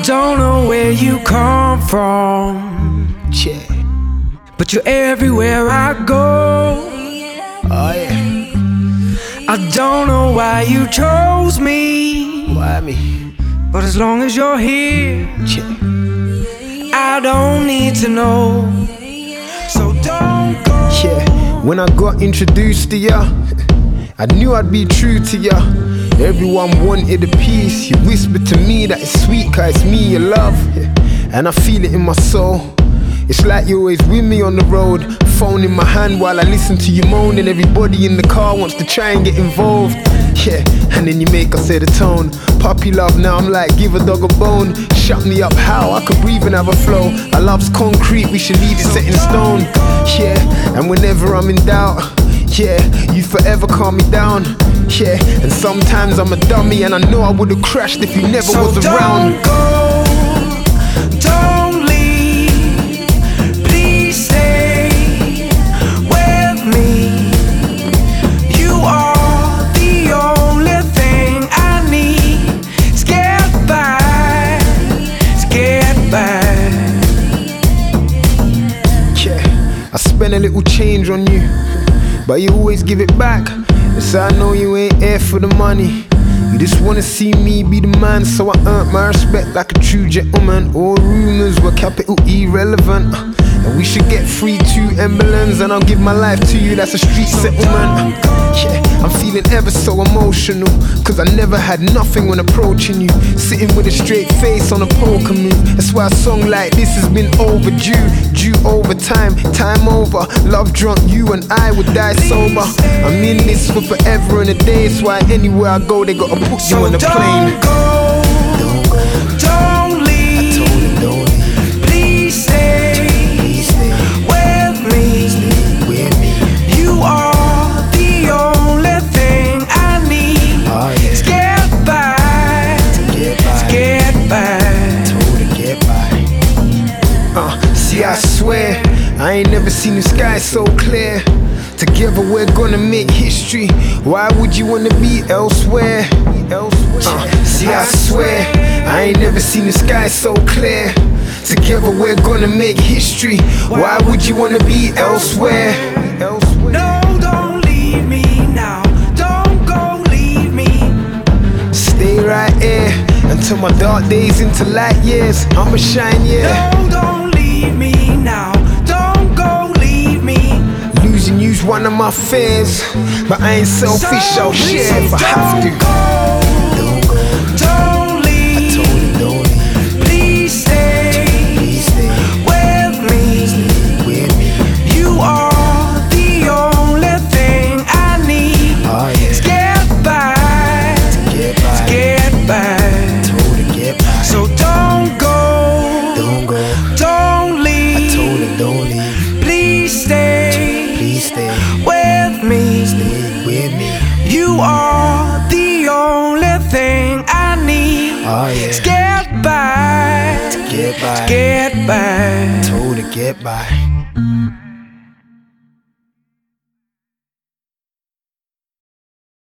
don't know where you come from, yeah, but you're everywhere I go. Oh yeah. I don't know why you chose me. Why me? But as long as you're here, Yeah. I don't need to know. So don't go. Yeah. When I got introduced to ya, I knew I'd be true to ya. Everyone wanted a piece. You whispered to me that it's sweet, cause it's me you love, and I feel it in my soul. It's like you're always with me on the road, phone in my hand while I listen to you moan, and everybody in the car wants to try and get involved. Yeah, and then you make us set the tone. Puppy love, now I'm like, give a dog a bone. Shut me up, how? I could breathe and have a flow. Our love's concrete, we should leave it set in stone. Yeah, and whenever I'm in doubt, yeah, you forever calm me down. Yeah, and sometimes I'm a dummy, and I know I would've crashed if you never was around. Don't go, don't leave, please stay with me. You are the only thing I need. Let's get by, let's get by. Yeah, I spend a little change on you, but you always give it back. So I know you ain't here for the money. You just wanna see me be the man, so I earned my respect like a true gentleman. All rumors were capital irrelevant, and we should get free 2 emblems, and I'll give my life to you, that's a street settlement. Yeah, I'm feeling ever so emotional, cause I never had nothing when approaching you. Sitting with a straight face on a poker move. That's why a song like this has been overdue. Due over time, time over. Love drunk, you and I would die sober. I'm in this for forever and a day. That's why anywhere I go, they gotta put you on the plane. Don't go, don't leave, I told you don't leave. please stay, Please stay with me. with me. You are the only thing I need. Oh yeah. Let's get by, Get by. let's get by. Told her get by. See, I swear, I ain't never seen the sky so clear. Together we're gonna make history. Why would you wanna be elsewhere? See, I swear, I ain't never seen the sky so clear. Together we're gonna make history. Why would you wanna be elsewhere? No, don't leave me now. Don't go, leave me. Stay right here until my dark days into light years. I'ma shine, yeah. No, don't leave me now. Don't go, leave me. Losing you's one of my fears, but I ain't selfish, I'll share if I have to. Don't go, Don't leave, I told you don't leave. please stay, Please stay with me. with me. You are the only thing I need. Oh Let's yeah, get by, get by. get by. Told her get by. So don't go, Don't go, don't I leave, told her don't leave. please stay, Please stay with me. with me. You are the only thing I need. Oh Let's yeah, get by, get by. get by. Told her get by.